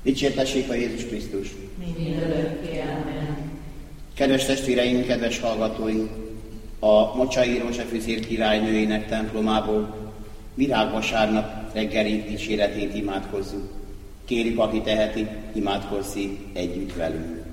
Dicsértessék a Jézus Krisztus! Mindörökké, amen. Kedves testvéreim, kedves hallgatóink! A Mocsai Rózsafüzér királynőjének templomából virágvasárnap reggeli dicséretét imádkozzuk. Kérjük, aki teheti, imádkozzék együtt velünk.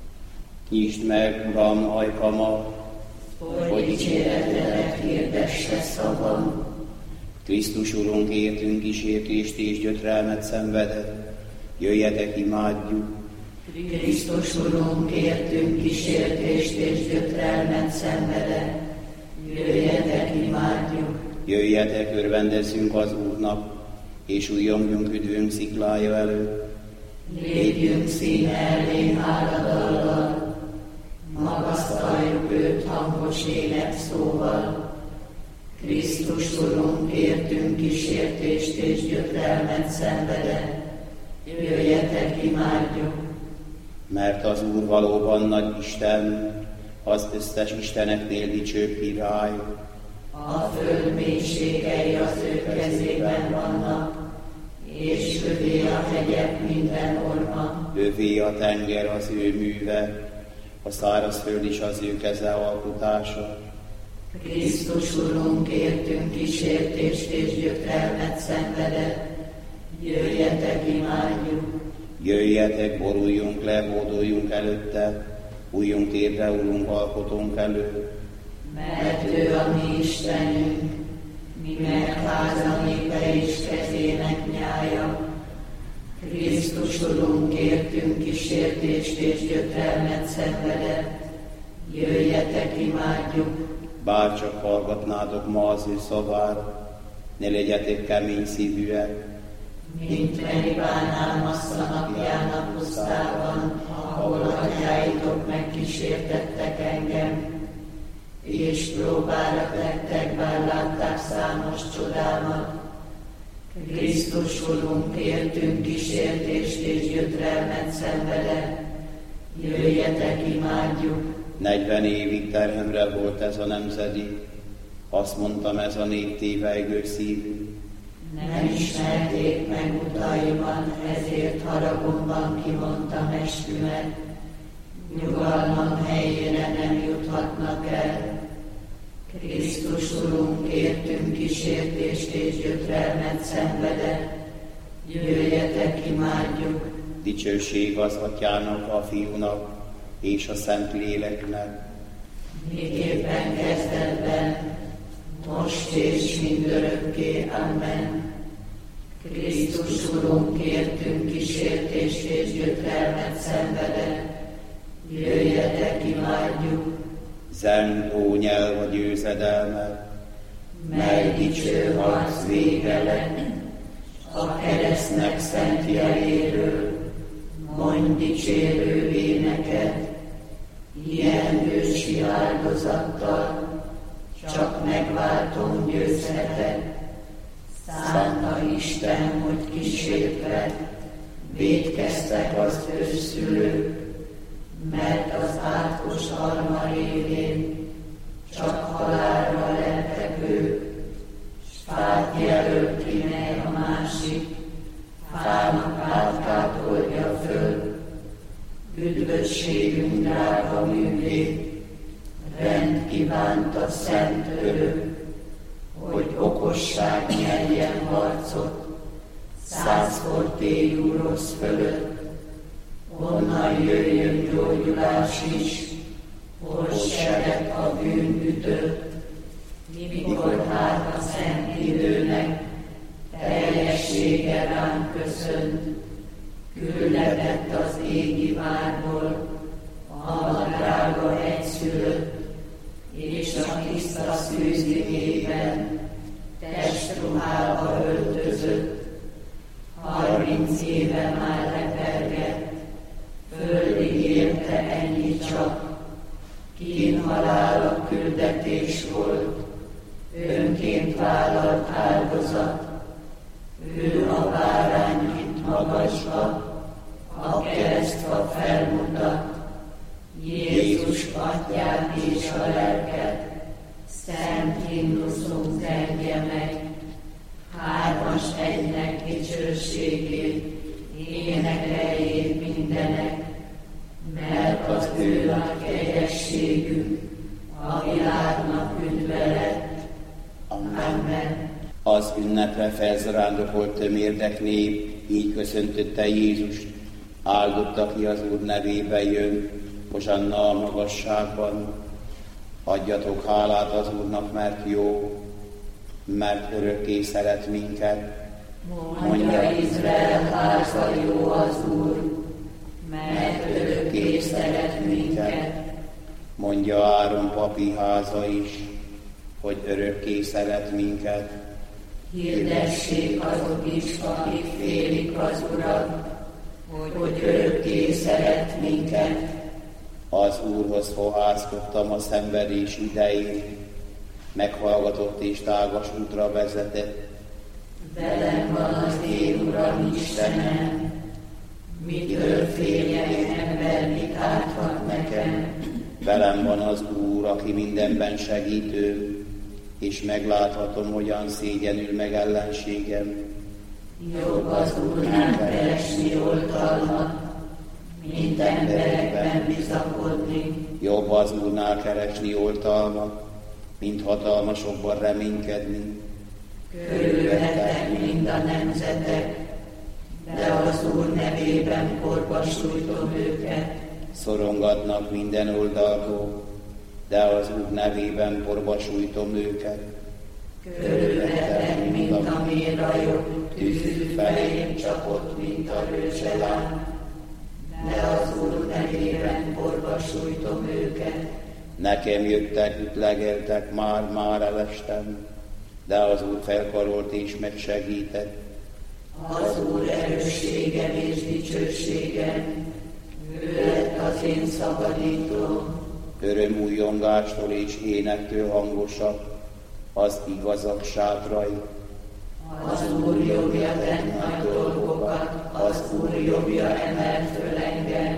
Nyisd meg, Uram, ajkamat, hogy dicséretedet hirdesse szavam. Krisztus Urunk, értünk kísértést és gyötrelmet szenvedett. Jöjjetek, imádjuk! Krisztus Urunk, értünk kísértést és gyötrelmet szenvedett. Jöjjetek, imádjuk! Jöjjetek, örvendezzünk az Úrnak, és újjongjunk üdvünk sziklája előtt. Lépjünk színe elé háladallal, magasztaljuk őt hangos énekszóval. Krisztus Urunk, értünk kísértést és gyötrelmet szenvedett. Jöjjetek, imádjuk! Mert az Úr valóban nagy Isten, az összes isteneknél dicsőbb király. A föld mélységei az ő kezében vannak, és övé a hegyek minden orma. Övé a tenger az ő műve, a szárazföld is az ő keze alkotása. Krisztus Urunk, értünk kísértést és gyötrelmet szenvedett. Jöjjetek, imádjuk! Jöjjetek, boruljunk le, hódoljunk előtte, újjunk térdre, Urunk, alkotónk elő. Mert ő a mi Istenünk, mi megháza népe és kezének nyája. Krisztus Urunk, értünk kísértést és gyötrelmet szenvedett. Jöjjetek, imádjuk! Bár csak hallgatnátok ma az ő szavát, ne legyetek kemény szívűek, mint Meribán Álmassza napján a pusztában, ahol atyáitok megkísértettek engem, és próbára tettek, bár látták számos csodámat. Krisztus Urunk, értünk kísértést és gyötrelmet szenvedett. Jöjjetek, imádjuk! 40 évig terhemre volt ez a nemzedék, azt mondtam, ez a nép tévejgő szívű. Nem ismerték meg utaimat, ezért haragomban kimondtam eskümet. Nyugalmam helyére nem juthatnak el. Krisztus Urunk, értünk kísértést és gyötrelmet szenvedett. Jöjjetek, imádjuk! Dicsőség az Atyának, a Fiúnak és a Szentléleknek. Miképpen kezdetben, most és mindörökké, amen. Krisztus Urunk, értünk kísértést és gyötrelmet szenvedett. Jöjjetek, imádjuk! Zengó nyelv a győzedelme, mely dicső harc vége lett, a keresztnek szent jeléről, mondj dicsérő éneket, ilyen ősi áldozattal, csak megváltom győzhetek. Szánta Isten, hogy kísértve, vétkeztek az őszülők, mert az átkos alma révén csak halálra lettek ők, s fát jelölt ki, mely a másik, fának átkát oldja föl, üdvösségünk drága művét, rend kívánta szent örök, hogy okosság nyerjen harcot, 100-szor téjú rossz fölött, honnan jöjjön gyógyulás is, hol sebet a bűn ütött, mikor hát a szent időnek teljessége ránk köszönt, küldetett az égi várból, a drága egyszülött, és a tiszta szűzikében testruhába öltözött. 30 éve már lepergett, földig érte ennyi csak, kínhalál a küldetés volt, önként vállalt áldozat. Ő a bárány vitt magasba, a keresztfa felmutat, Jézus atyát és a lelket, szent himnuszunk zengje meg, hármas egynek dicsőségét, énekelj mentre felzarándokolt tömérdek nép, így köszöntötte Jézust, áldott, aki az Úr nevében jön, hosanna a magasságban. Adjatok hálát az Úrnak, mert jó, mert örökké szeret minket. Mondja Izrael háza, jó az Úr, mert örökké szeret minket. Mondja Áron papi háza is, hogy örökké szeret minket. Hirdessék azok is, akik félik az Urat, hogy örökké szeret minket. Az Úrhoz fohászkodtam a szenvedés idején, meghallgatott és tágas útra vezetett. Velem van az én Uram Istenem, mitől féljek, ember mit árthat nekem. Velem van az Úr, aki mindenben segítő, és megláthatom, hogyan szégyenül meg ellenségem. Jobb az Úrnál keresni oltalmat, mint emberekben bizakodni. Jobb az Úrnál keresni oltalmat, mint hatalmasokban reménykedni. Körülvettek mind a nemzetek, de az Úr nevében korba sújtom őket. Szorongatnak minden oldalról, de az Úr nevében porba sújtom őket. Körülvettek, mint a mérrajok, tűzű felém csapott, mint a rőzselám, de az Úr nevében porba sújtom őket. Nekem jöttek, ütlegeltek, már elestem, de az Úr felkarolt és megsegített. Az Úr erősségem és dicsőségem, ő lett az én szabadítóm. Örömújjongástól és énektől hangosabb az igazak sátrai. Az Úr jobbja tett nagy dolgokat, az Úr jobbja emelt föl engem.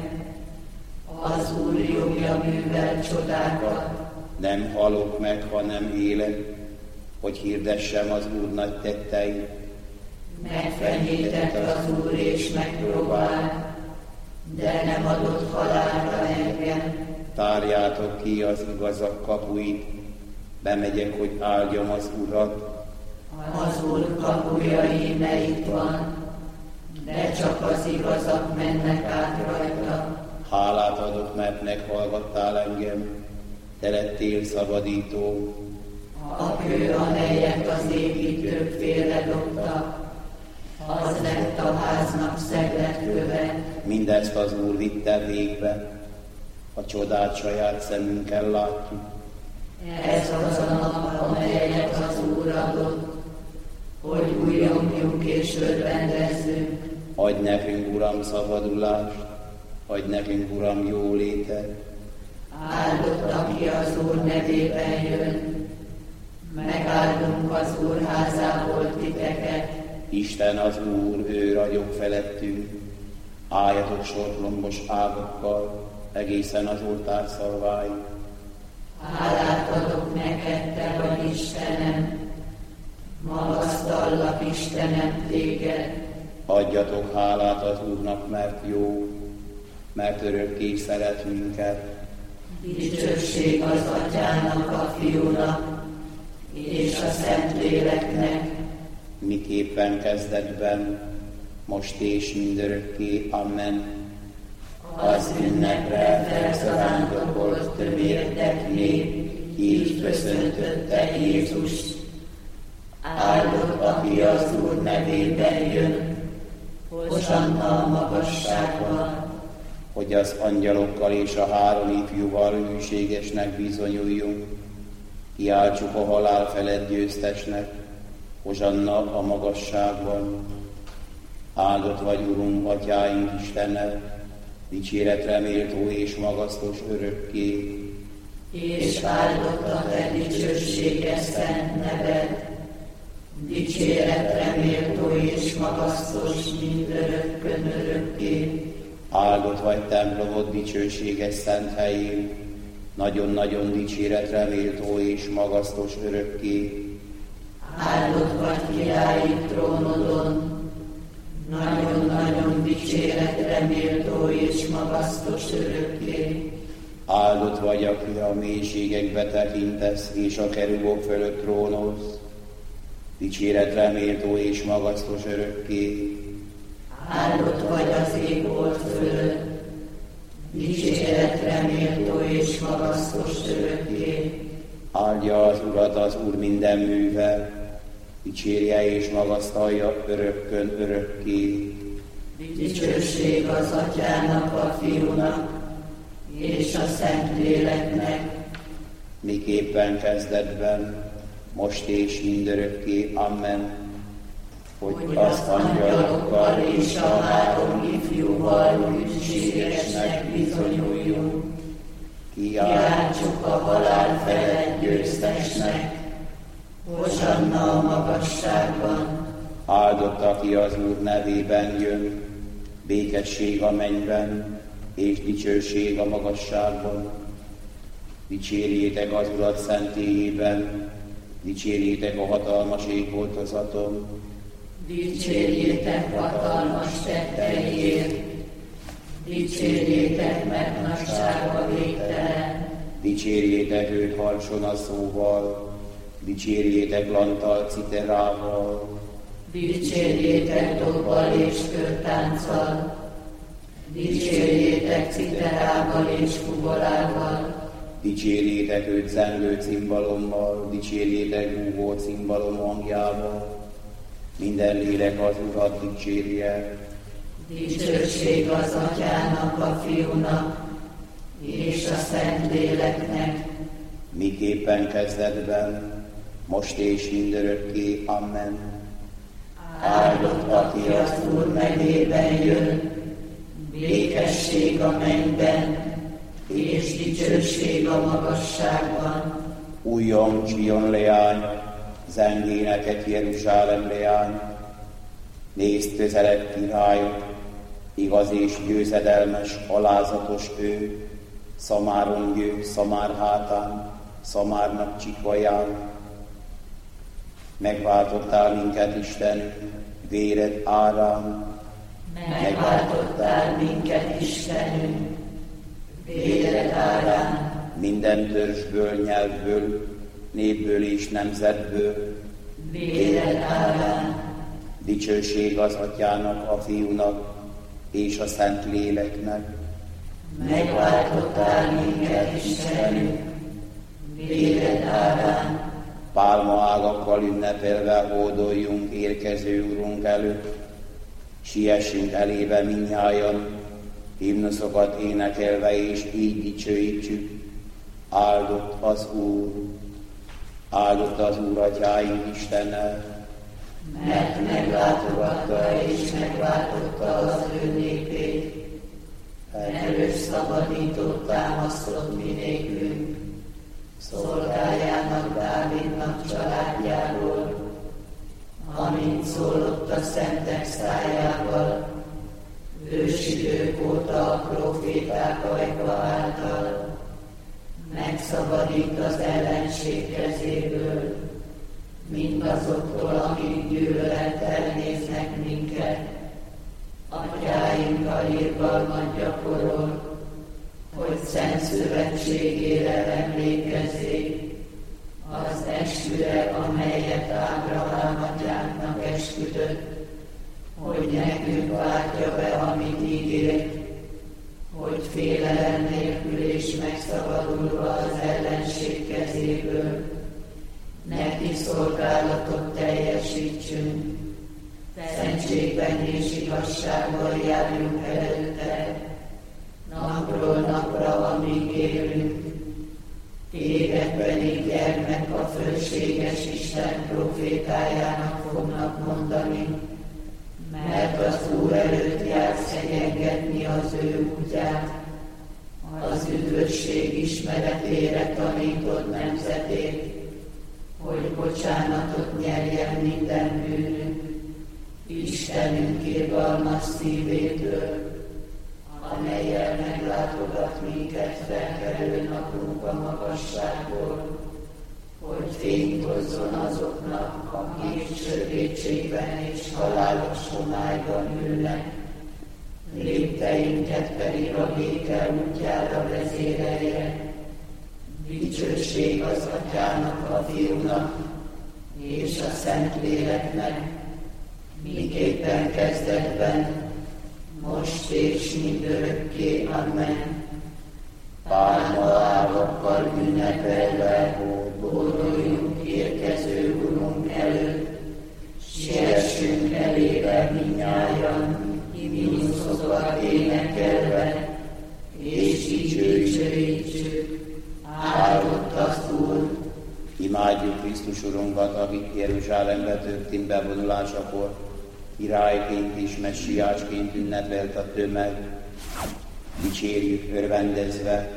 Az Úr jobbja művel csodákat. Nem halok meg, hanem élek, hogy hirdessem az Úr nagy tetteit. Megfenyített az Úr és megpróbált, de nem adott halálra engem. Tárjátok ki az igazak kapuit, bemegyek, hogy áldjam az Urat. Az Úr kapuja íme itt van, de csak az igazak mennek át rajta. Hálát adok, mert meghallgattál engem, te lettél szabadító. A kő, amelyet az építők félredobtak, az lett a háznak szegletköve. Mindezt az Úr vitte végbe, a csodát saját szemünkkel látjuk. Ez az a nap, amelyet az Úr adott, hogy újjongjuk és örvendezzünk. Adj nekünk, Uram, szabadulást, adj nekünk, Uram, jólétet. Áldott, aki az Úr nevében jön, megáldunk az Úr házából titeket. Isten az Úr, ő ragyog felettünk, álljatok sortlombos ágakkal, egészen az oltár szalváig. Hálát adok neked, te vagy Istenem, magasztallak Istenem téged. Adjatok hálát az Úrnak, mert jó, mert örökké szeret minket. Dicsőség az Atyának, a Fiúnak és a Szentléleknek, miképpen kezdetben, most és mindörökké. Amen. az ünnepre felszarándokolt tömérdek nép, így köszöntötte Jézust. Áldott, aki az Úr nevében jön, hosanna a magasságban. Hogy az angyalokkal és a három ifjúval hűségesnek bizonyuljunk, kiáltsuk a halál felett győztesnek, hosanna a magasságban. Áldott vagy, Urunk, Atyáink Istene, dicséretre méltó és magasztos örökké. És áldott a te dicsőséges szent neved, dicséretre méltó és magasztos mindörökkön örökké. Áldott vagy templomod dicsőséges szent helyén, nagyon-nagyon dicséretre méltó és magasztos örökké. Áldott vagy királyi trónodon, nagyon-nagyon dicséretre méltó és magasztos örökké. Áldott vagy, aki a mélységekbe tekintesz, és a kerubok fölött trónolsz. dicséretre méltó és magasztos örökké. Áldott vagy az ég old fölött, dicséretre méltó és magasztos örökké. Áldja az Urat az Úr minden műve, dicsérje és magasztalja örökkön örökké. Dicsőség az Atyának, a Fiúnak és a Szentléleknek, miképpen kezdetben, most és mindörökké. Amen. Hogy az angyalokkal és a három ifjúval hűségesnek bizonyuljunk. Kiáltsuk a halál felett győztesnek, Hosanna a magasságban. Áldott, aki az Úr nevében jön, békesség a mennyben, és dicsőség a magasságban. Dicsérjétek az Urat szentélyében, dicsérjétek a hatalmas égboltozaton. Dicsérjétek hatalmas tetteiért, dicsérjétek, mert nagysága végtelen. Dicsérjétek őt harcson a szóval, dicsérjétek lanttal, citerával. Dicsérjétek dobbal és körtánccal, dicsérjétek citerával és fubolával. Dicsérjétek őt zengő cimbalommal, dicsérjétek búgó cimbalom hangjával. Minden lélek az Urat dicsérje. Dicsőség az Atyának, a Fiúnak és a Szentléleknek, miképpen kezdetben, most és mindörökké. Amen. Áldott, aki az Úr nevében jön, békesség a mennyben, és dicsőség a magasságban. Újjon Csion leány, zengéneket Jeruzsálem leány. Nézd, közelebb királyok, igaz és győzedelmes, alázatos ő, Szamáron jő, Szamár hátán, Szamárnak csikvaján. Megváltottál minket, Isten, véred árán. Megváltottál minket, Istenünk, véred árán. Minden törzsből, nyelvből, népből és nemzetből, véred árán. Dicsőség az Atyának, a Fiúnak és a Szentléleknek. Megváltottál minket, Istenünk, véred árán. Pálmaágakkal ünnepelve hódoljunk érkező Urunk előtt, siessünk elébe mindnyájan, himnuszokat énekelve és így dicsőítsük. Áldott az Úr, áldott az Úr Atyáink Istene, mert meglátogatta és megváltotta az ő népét, erős szabadítót támasztott mi nékünk, szolgájának, Dávidnak családjáról, amint szólott a szentek szájával, ősidők óta a proféták ajka által, megszabadít az ellenség kezéből, mindazoktól, akik gyűlölettel néznek minket. Atyáinkkal irgalmat gyakorol, hogy szent szövetségére emlékezzék, az esküre, amelyet Ábrahám atyánknak esküdött, hogy nekünk váltja be, amit ígért, hogy félelem nélkül és megszabadulva az ellenség kezéből, neki szolgálatot teljesítsünk, szentségben és igazságban járjunk előtte, napról napra, amíg élünk. Téged pedig gyermek a fölséges Isten profétájának fognak mondani, mert az Úr előtt jársz egyengetni az ő útját, az üdvösség ismeretére tanítod nemzetét, hogy bocsánatot nyerjen minden bűnünk, Istenünk irgalmas szívétől, amellyel meglátogat minket felkelő napunk a magasságból, hogy fényt hozzon azoknak, akik sötétségben és halálos homályban ülnek, lépteinket pedig a béke útjára vezérelje. Dicsőség az Atyának, a Fiúnak és a Szentléleknek, miképpen kezdetben, most és mindörökké. Amen. Pálmaágakkal ünnepelve, hódoljunk érkező Urunk előtt, siessünk elébe mindnyájan, himnuszokat énekelve, és dicsőítsük, áldott az Úr. Imádjuk Krisztus Urunkat, akit Jeruzsálembe történt bevonulásakor, királyként és messiásként ünnepelt a tömeg. Dicsérjük örvendezve,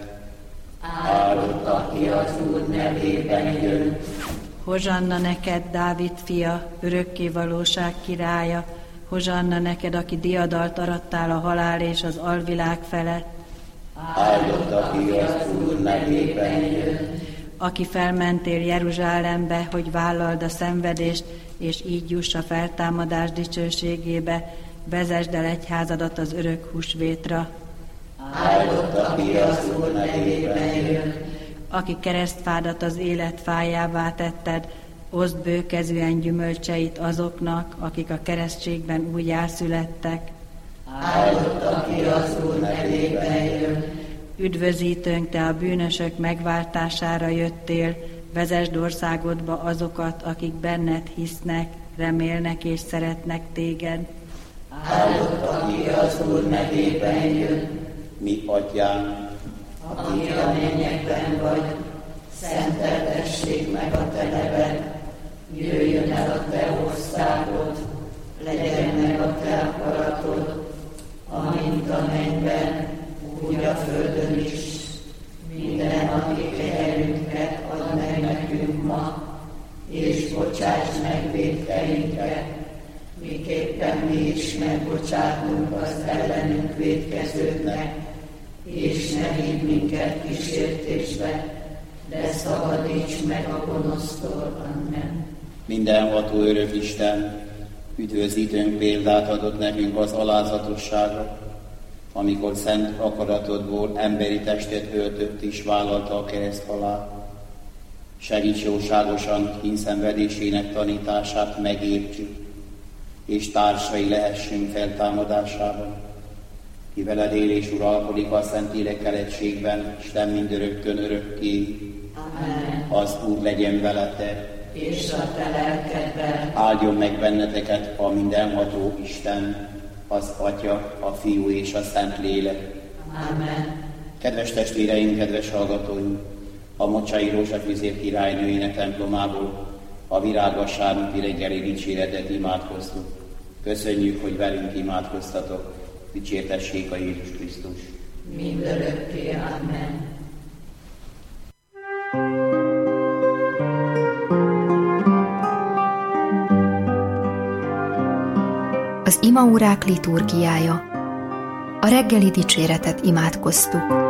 áldott, aki az Úr nevében jön. Hozsanna neked, Dávid fia, örökkévalóság királya, hozsanna neked, aki diadalt arattál a halál és az alvilág felett. Áldott, aki az Úr nevében jön. Aki felmentél Jeruzsálembe, hogy vállald a szenvedést, és így juss a feltámadás dicsőségébe, vezesd el egyházadat az örök húsvétra. Áldott, aki az Úr nevében jön. Aki keresztfádat az élet fájává tetted, oszd bőkezűen gyümölcseit azoknak, akik a keresztségben újjászülettek. Áldott, aki az Úr nevében jön. Üdvözítőnk, te a bűnösök megváltására jöttél, vezesd országodba azokat, akik benned hisznek, remélnek és szeretnek téged. Áldott, aki az Úr nevében jön. Mi atyánk, aki a mennyekben vagy, szenteltessék meg a te neved, jöjjön el a te országod, legyen meg a te akaratod, amint a mennyben, úgy a földön is. Minden napi kenyerünket add meg nekünk ma, és bocsáss meg vétkeinket, miképpen mi is megbocsátunk az ellenünk vétkezőknek, és ne vigy minket kísértésbe, de szabadíts meg a gonosztól. Amen. mindenható örök Isten, üdvözítőnk példát adott nekünk az alázatosságra, amikor szent akaratodból emberi testet öltött és vállalta a kereszthalált. Segíts jóságosan kínszenvedésének tanítását megértsük, és társai lehessünk feltámadásában. Ki veled él és uralkodik a Szentlélekkel egységben, Isten mindörökkön örökké. Amen. Az Úr legyen veletek, És a te lelkedben. áldjon meg benneteket a mindenható Isten, az Atya, a Fiú és a Szentlélek. Amen. Kedves testvéreim, kedves hallgatóim! A Mocsai Rózsafűzér királynőjének templomából a virágvasárnapi reggeli dicséretet imádkoztuk. Köszönjük, hogy velünk imádkoztatok. Dicsértessék a Jézus Krisztus. Mindörökké. Amen. Az imaórák liturgiája. A reggeli dicséretet imádkoztuk.